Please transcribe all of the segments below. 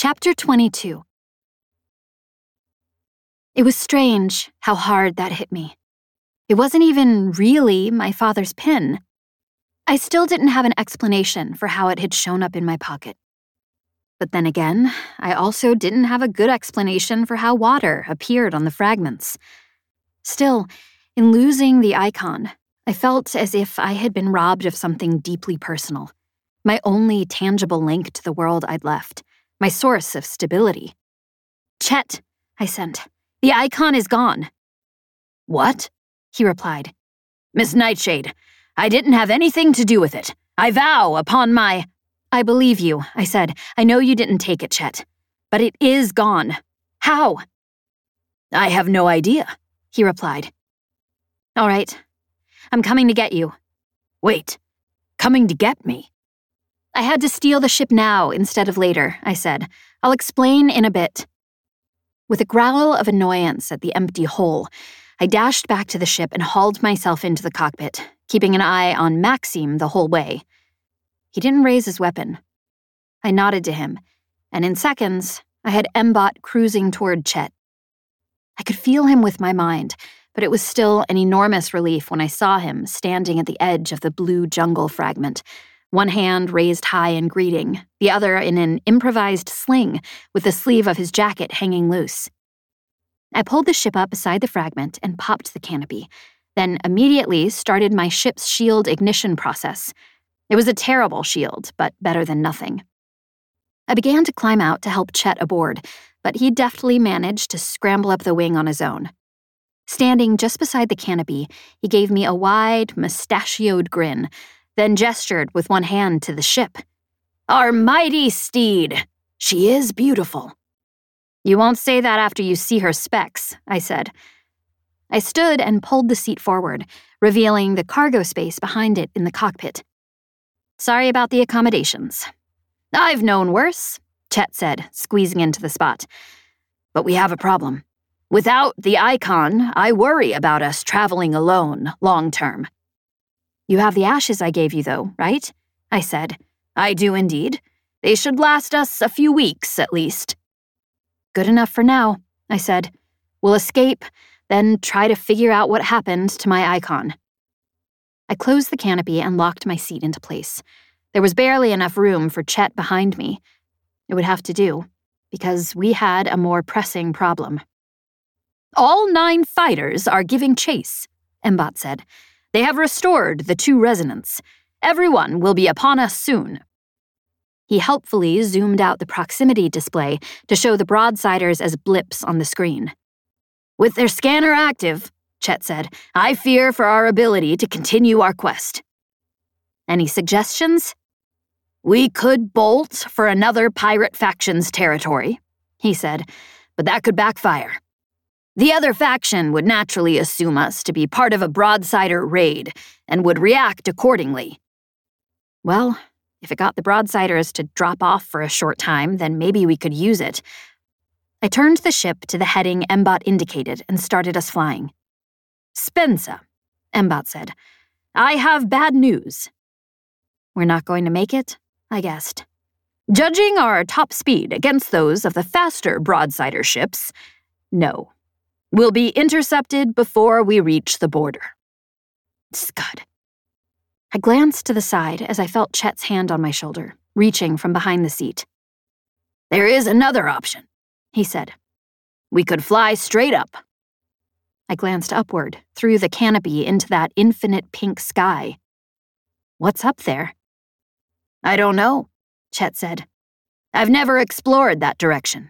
Chapter 22. It was strange how hard that hit me. It wasn't even really my father's pin. I still didn't have an explanation for how it had shown up in my pocket. But then again, I also didn't have a good explanation for how water appeared on the fragments. Still, in losing the icon, I felt as if I had been robbed of something deeply personal, my only tangible link to the world I'd left, my source of stability. "Chet," I sent, "the icon is gone." "What?" he replied. "Miss Nightshade, I didn't have anything to do with it. I vow upon my—" "I believe you," I said. "I know you didn't take it, Chet. But it is gone. How?" "I have no idea," he replied. "All right. I'm coming to get you." "Wait. Coming to get me?" "I had to steal the ship now instead of later," I said. "I'll explain in a bit." With a growl of annoyance at the empty hole, I dashed back to the ship and hauled myself into the cockpit, keeping an eye on Maxime the whole way. He didn't raise his weapon. I nodded to him, and in seconds, I had M-Bot cruising toward Chet. I could feel him with my mind, but it was still an enormous relief when I saw him standing at the edge of the blue jungle fragment, one hand raised high in greeting, the other in an improvised sling with the sleeve of his jacket hanging loose. I pulled the ship up beside the fragment and popped the canopy, then immediately started my ship's shield ignition process. It was a terrible shield, but better than nothing. I began to climb out to help Chet aboard, but he deftly managed to scramble up the wing on his own. Standing just beside the canopy, he gave me a wide, mustachioed grin, then gestured with one hand to the ship. "Our mighty steed! She is beautiful." "You won't say that after you see her specs," I said. I stood and pulled the seat forward, revealing the cargo space behind it in the cockpit. "Sorry about the accommodations." "I've known worse," Chet said, squeezing into the spot. "But we have a problem. Without the icon, I worry about us traveling alone long term." "You have the ashes I gave you, though, right?" I said. "I do indeed. They should last us a few weeks, at least." "Good enough for now," I said. "We'll escape, then try to figure out what happened to my icon." I closed the canopy and locked my seat into place. There was barely enough room for Chet behind me. It would have to do, because we had a more pressing problem. "All 9 fighters are giving chase," M-Bot said. "They have restored the 2 resonants. Everyone will be upon us soon." He helpfully zoomed out the proximity display to show the broadsiders as blips on the screen. "With their scanner active," Chet said, "I fear for our ability to continue our quest." "Any suggestions?" "We could bolt for another pirate faction's territory," he said, "but that could backfire. The other faction would naturally assume us to be part of a broadsider raid and would react accordingly." "Well, if it got the broadsiders to drop off for a short time, then maybe we could use it." I turned the ship to the heading M-Bot indicated and started us flying. "Spensa," M-Bot said, "I have bad news." "We're not going to make it?" I guessed. "Judging our top speed against those of the faster broadsider ships, no. We'll be intercepted before we reach the border." Scud. I glanced to the side as I felt Chet's hand on my shoulder, reaching from behind the seat. "There is another option," he said. "We could fly straight up." I glanced upward, through the canopy into that infinite pink sky. "What's up there?" "I don't know," Chet said. "I've never explored that direction.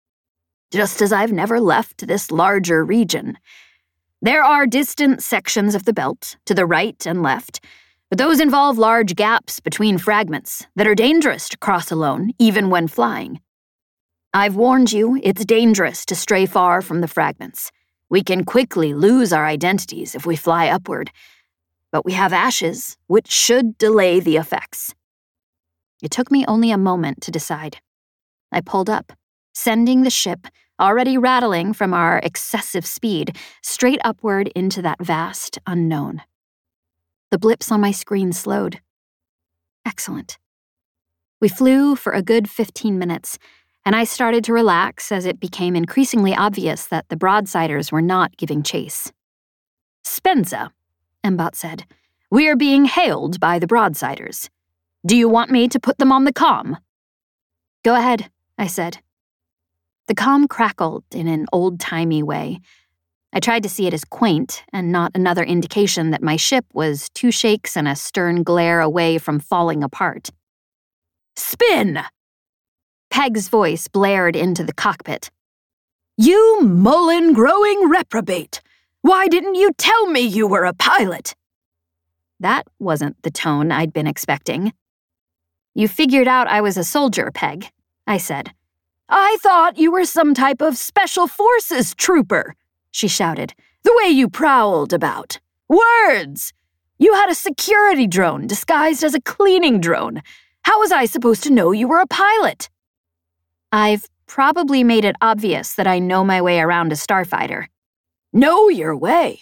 Just as I've never left this larger region. There are distant sections of the belt, to the right and left, but those involve large gaps between fragments that are dangerous to cross alone, even when flying. I've warned you, it's dangerous to stray far from the fragments. We can quickly lose our identities if we fly upward, but we have ashes, which should delay the effects." It took me only a moment to decide. I pulled up, sending the ship, already rattling from our excessive speed, straight upward into that vast unknown. The blips on my screen slowed. Excellent. We flew for a good 15 minutes, and I started to relax as it became increasingly obvious that the Broadsiders were not giving chase. "Spensa," Mbot said, "we are being hailed by the Broadsiders. Do you want me to put them on the comm?" "Go ahead," I said. The comm crackled in an old-timey way. I tried to see it as quaint and not another indication that my ship was 2 shakes and a stern glare away from falling apart. "Spin!" Peg's voice blared into the cockpit. "You Mullen-growing reprobate! Why didn't you tell me you were a pilot?" That wasn't the tone I'd been expecting. "You figured out I was a soldier, Peg," I said. "I thought you were some type of special forces trooper," she shouted. "The way you prowled about. Words! You had a security drone disguised as a cleaning drone. How was I supposed to know you were a pilot?" "I've probably made it obvious that I know my way around a starfighter." "Know your way?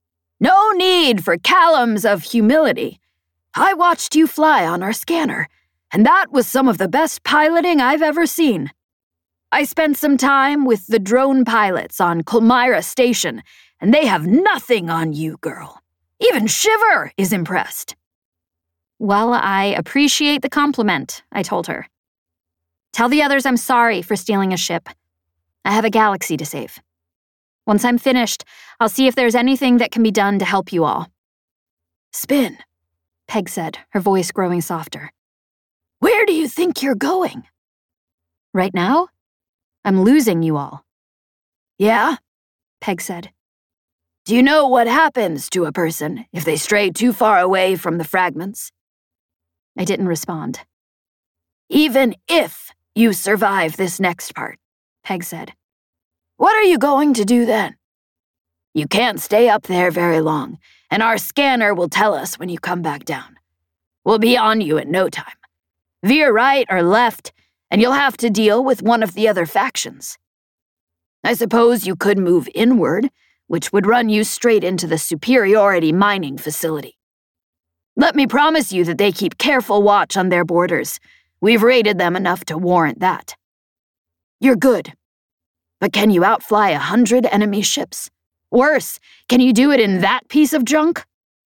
No need for callums of humility. I watched you fly on our scanner, and that was some of the best piloting I've ever seen. I spent some time with the drone pilots on Colmyra Station, and they have nothing on you, girl. Even Shiver is impressed." "Well, I appreciate the compliment," I told her. "Tell the others I'm sorry for stealing a ship. I have a galaxy to save. Once I'm finished, I'll see if there's anything that can be done to help you all." "Spin," Peg said, her voice growing softer. "Where do you think you're going?" "Right now? I'm losing you all." "Yeah?" Peg said. "Do you know what happens to a person if they stray too far away from the fragments?" I didn't respond. "Even if you survive this next part," Peg said. "What are you going to do then? You can't stay up there very long, and our scanner will tell us when you come back down. We'll be on you in no time. Veer right or left, and you'll have to deal with one of the other factions. I suppose you could move inward, which would run you straight into the Superiority mining facility. Let me promise you that they keep careful watch on their borders. We've raided them enough to warrant that. You're good. But can you outfly 100 enemy ships? Worse, can you do it in that piece of junk?"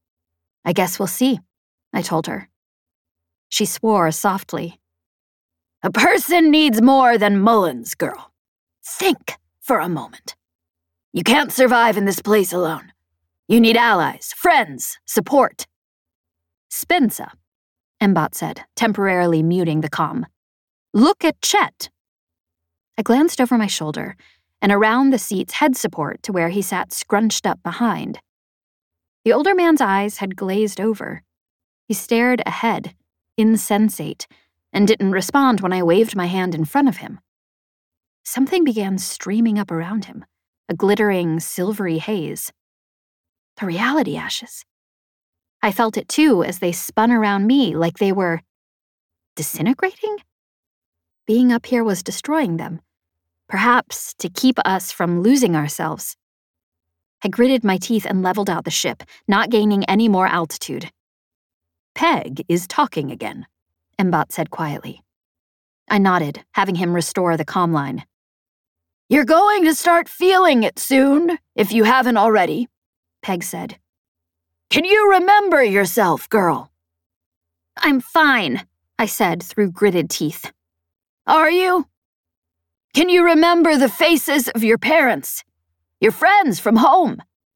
"I guess we'll see," I told her. She swore softly. "A person needs more than Mullins, girl. Think for a moment. You can't survive in this place alone. You need allies, friends, support." "Spensa," Mbot said, temporarily muting the comm. "Look at Chet." I glanced over my shoulder and around the seat's head support to where he sat scrunched up behind. The older man's eyes had glazed over. He stared ahead, insensate, and didn't respond when I waved my hand in front of him. Something began streaming up around him, a glittering, silvery haze. The reality ashes. I felt it too as they spun around me like they were disintegrating? Being up here was destroying them, perhaps to keep us from losing ourselves. I gritted my teeth and leveled out the ship, not gaining any more altitude. "Peg is talking again," Mbot said quietly. I nodded, having him restore the comm line. "You're going to start feeling it soon, if you haven't already," Peg said. "Can you remember yourself, girl?" "I'm fine," I said through gritted teeth. "Are you? Can you remember the faces of your parents, your friends from home?"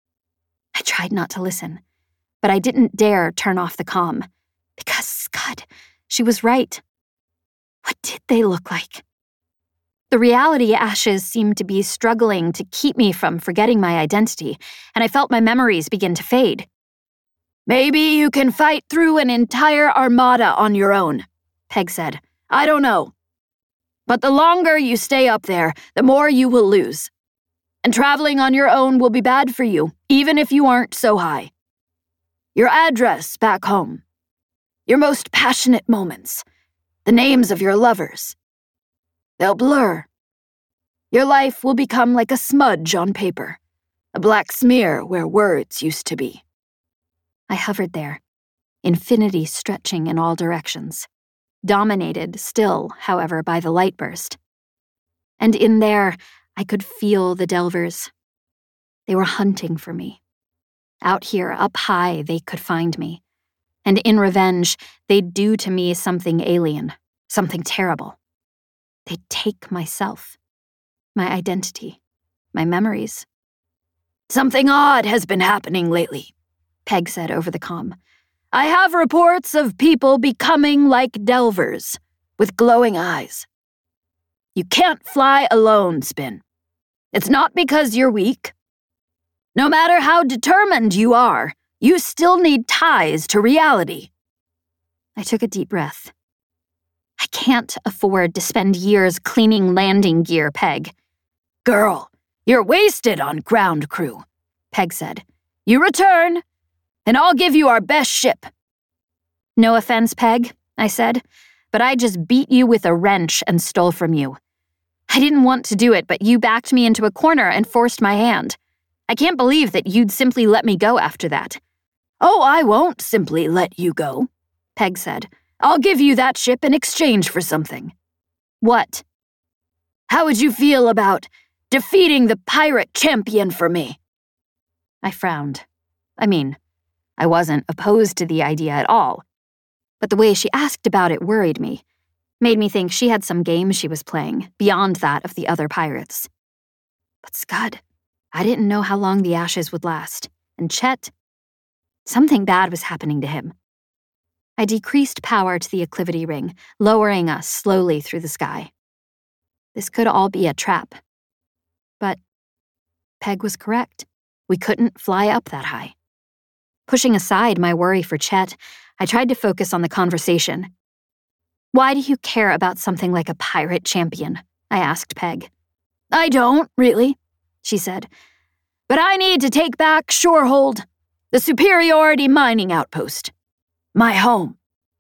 I tried not to listen, but I didn't dare turn off the comm, because, God, she was right. What did they look like? The reality ashes seemed to be struggling to keep me from forgetting my identity, and I felt my memories begin to fade. "Maybe you can fight through an entire armada on your own," Peg said. "I don't know. But the longer you stay up there, the more you will lose. And traveling on your own will be bad for you, even if you aren't so high. Your address back home. Your most passionate moments. The names of your lovers. They'll blur. Your life will become like a smudge on paper, a black smear where words used to be." I hovered there, infinity stretching in all directions, dominated still, however, by the light burst. And in there, I could feel the Delvers. They were hunting for me. Out here, up high, they could find me. And in revenge, they'd do to me something alien, something terrible. They'd take myself, my identity, my memories. "Something odd has been happening lately," Peg said over the comm. "I have reports of people becoming like Delvers, with glowing eyes. You can't fly alone, Spin. It's not because you're weak. No matter how determined you are, you still need ties to reality." I took a deep breath. I can't afford to spend years cleaning landing gear, Peg. "Girl, you're wasted on ground crew," Peg said. "You return, and I'll give you our best ship." "No offense, Peg," I said, "but I just beat you with a wrench and stole from you. I didn't want to do it, but you backed me into a corner and forced my hand. I can't believe that you'd simply let me go after that." "Oh, I won't simply let you go," Peg said. "I'll give you that ship in exchange for something." "What?" "How would you feel about defeating the pirate champion for me?" I frowned. I mean, I wasn't opposed to the idea at all. But the way she asked about it worried me, made me think she had some game she was playing, beyond that of the other pirates. But Scud, I didn't know how long the ashes would last, and Chet, something bad was happening to him. I decreased power to the acclivity ring, lowering us slowly through the sky. This could all be a trap. But Peg was correct. We couldn't fly up that high. Pushing aside my worry for Chet, I tried to focus on the conversation. "Why do you care about something like a pirate champion?" I asked Peg. "I don't, really," she said. "But I need to take back Shorehold, the Superiority mining outpost. My home."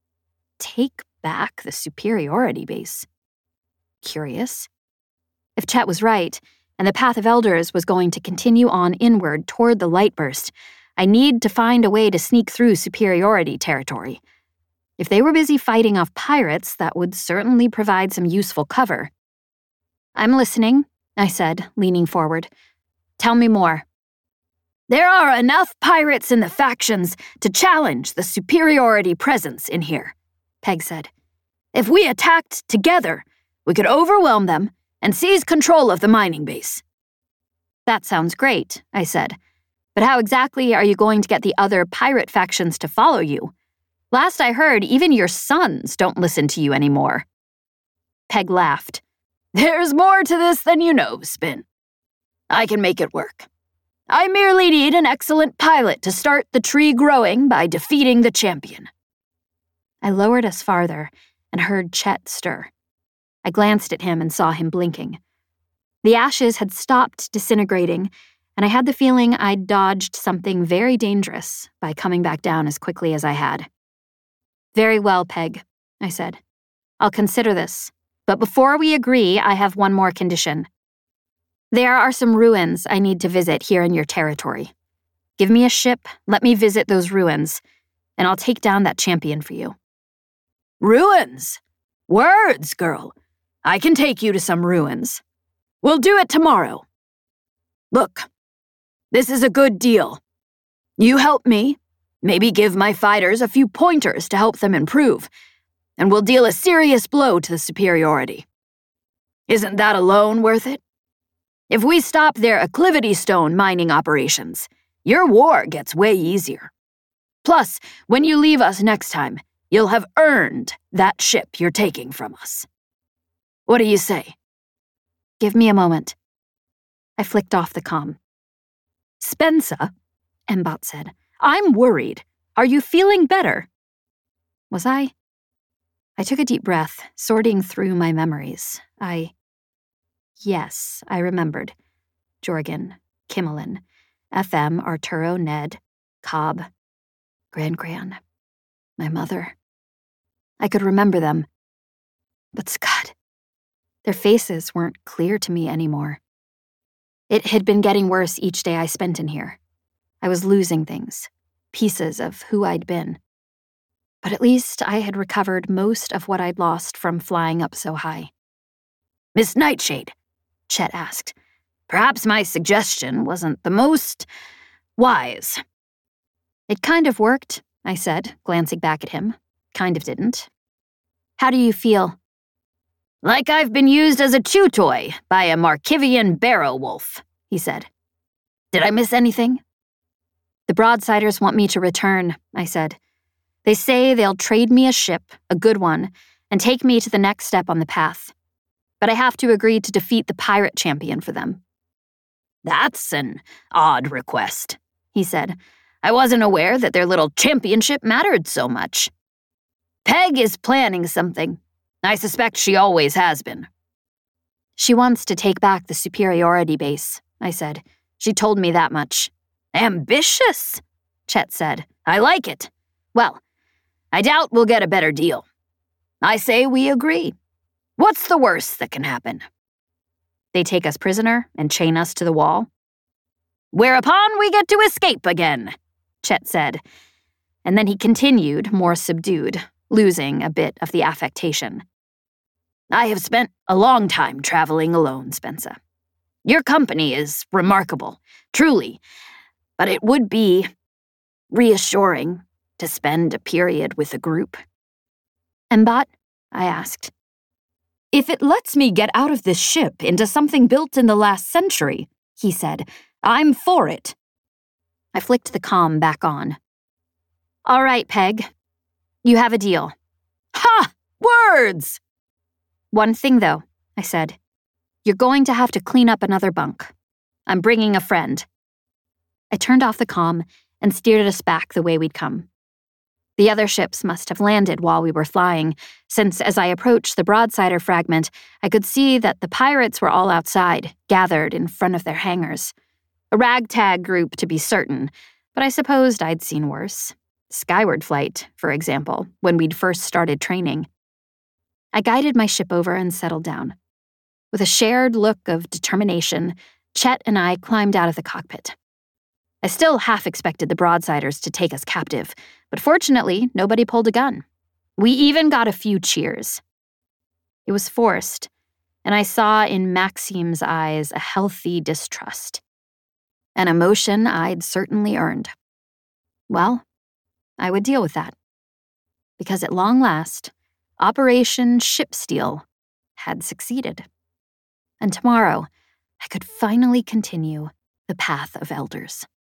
Take back the Superiority base? Curious. If Chet was right, and the Path of Elders was going to continue on inward toward the Lightburst, I need to find a way to sneak through Superiority territory. If they were busy fighting off pirates, that would certainly provide some useful cover. "I'm listening," I said, leaning forward. "Tell me more." "There are enough pirates in the factions to challenge the Superiority presence in here," Peg said. "If we attacked together, we could overwhelm them and seize control of the mining base." "That sounds great," I said. "But how exactly are you going to get the other pirate factions to follow you? Last I heard, even your sons don't listen to you anymore." Peg laughed. "There's more to this than you know, Spin. I can make it work. I merely need an excellent pilot to start the tree growing by defeating the champion." I lowered us farther and heard Chet stir. I glanced at him and saw him blinking. The ashes had stopped disintegrating, and I had the feeling I'd dodged something very dangerous by coming back down as quickly as I had. "Very well, Peg," I said. "I'll consider this, but before we agree, I have one more condition. There are some ruins I need to visit here in your territory. Give me a ship, let me visit those ruins, and I'll take down that champion for you." "Ruins? Words, girl. I can take you to some ruins. We'll do it tomorrow. Look, this is a good deal. You help me, maybe give my fighters a few pointers to help them improve, and we'll deal a serious blow to the Superiority. Isn't that alone worth it? If we stop their acclivity stone mining operations, your war gets way easier. Plus, when you leave us next time, you'll have earned that ship you're taking from us. What do you say?" "Give me a moment." I flicked off the comm. "Spensa," Mbot said. "I'm worried. Are you feeling better?" Was I? I took a deep breath, sorting through my memories. Yes, I remembered. Jorgen, Kimmelin, FM, Arturo, Ned, Cobb, Gran, my mother. I could remember them. But Scud, their faces weren't clear to me anymore. It had been getting worse each day I spent in here. I was losing things, pieces of who I'd been. But at least I had recovered most of what I'd lost from flying up so high. "Miss Nightshade, Chet asked. Perhaps my suggestion wasn't the most wise. It kind of worked, I said, glancing back at him. Kind of didn't. How do you feel? Like I've been used as a chew toy by a Markivian barrow wolf, he said. Did I miss anything? The Broadsiders want me to return, I said. They say they'll trade me a ship, a good one, and take me to the next step on the path. But I have to agree to defeat the pirate champion for them. That's an odd request, he said. I wasn't aware that their little championship mattered so much. Peg is planning something. I suspect she always has been. She wants to take back the superiority base, I said. She told me that much. Ambitious, Chet said. I like it. Well, I doubt we'll get a better deal. I say we agree. What's the worst that can happen? They take us prisoner and chain us to the wall. Whereupon we get to escape again, Chet said. And then he continued, more subdued, losing a bit of the affectation. I have spent a long time traveling alone, Spensa. Your company is remarkable, truly, but it would be reassuring to spend a period with a group. Mbat? I asked. If it lets me get out of this ship into something built in the last century, he said, I'm for it. I flicked the comm back on. All right, Peg. You have a deal. Ha! Words! One thing, though, I said. You're going to have to clean up another bunk. I'm bringing a friend. I turned off the comm and steered us back the way we'd come. The other ships must have landed while we were flying, since as I approached the Broadsider fragment, I could see that the pirates were all outside, gathered in front of their hangars. A ragtag group, to be certain, but I supposed I'd seen worse. Skyward Flight, for example, when we'd first started training. I guided my ship over and settled down. With a shared look of determination, Chet and I climbed out of the cockpit. I still half expected the Broadsiders to take us captive, but fortunately, nobody pulled a gun. We even got a few cheers. It was forced, and I saw in Maxime's eyes a healthy distrust. An emotion I'd certainly earned. Well, I would deal with that. Because at long last, Operation Ship Steal had succeeded. And tomorrow, I could finally continue the path of elders.